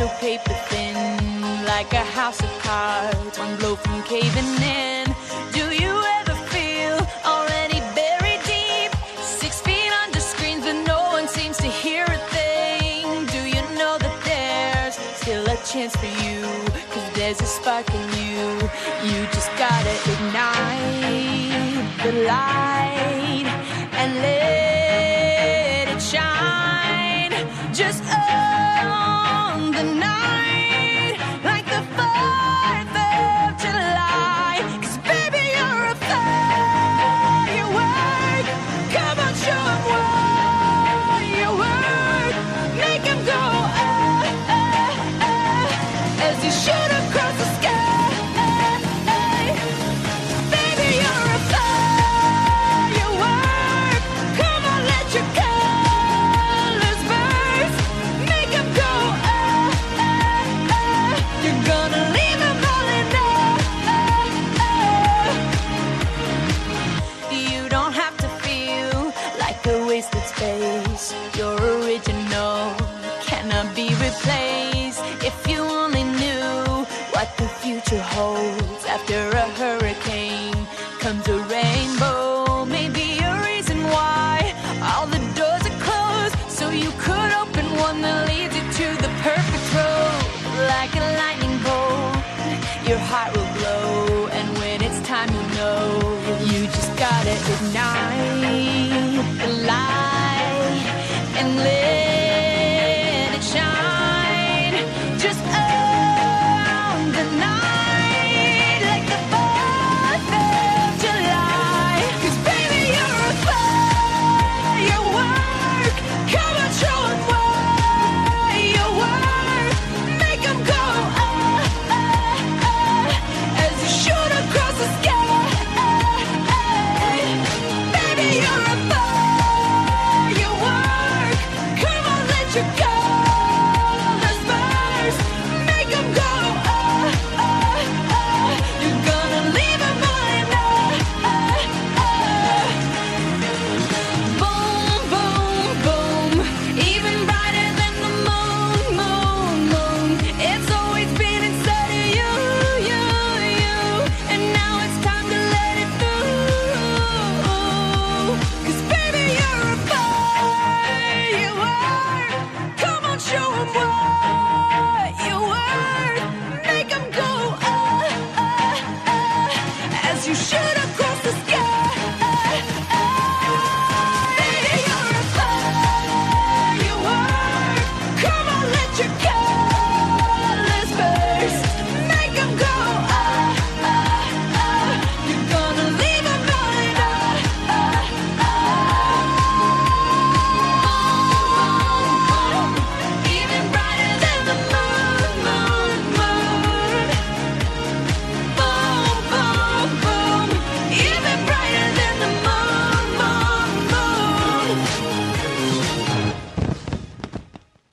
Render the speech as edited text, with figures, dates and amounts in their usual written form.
so paper thin, like a house of cards, one blow from caving in. Do you ever feel already buried deep, 6 feet under screens, but no one seems to hear a thing? Do you know that there's still a chance for you, 'cause there's a spark in you. You just gotta ignite the light and let it shine. Just on the night, like the 4th of July. 'Cause baby, you're a firework. Come on, show 'em what you work. Make 'em go, as you shoot across the sky. Baby, you're a firework. Come on, let your colors burst. Make 'em go, you're gonna leave 'em all in You don't have to feel like a wasted space. You're original, cannot be replaced. If you only knew what the future holds. After a hurricane comes a rainbow. Maybe a reason why all the doors are closed, so you could open one that leads you to the perfect road. Like a lightning bolt, your heart will glow, and when it's time, you know you just gotta ignite the light and live.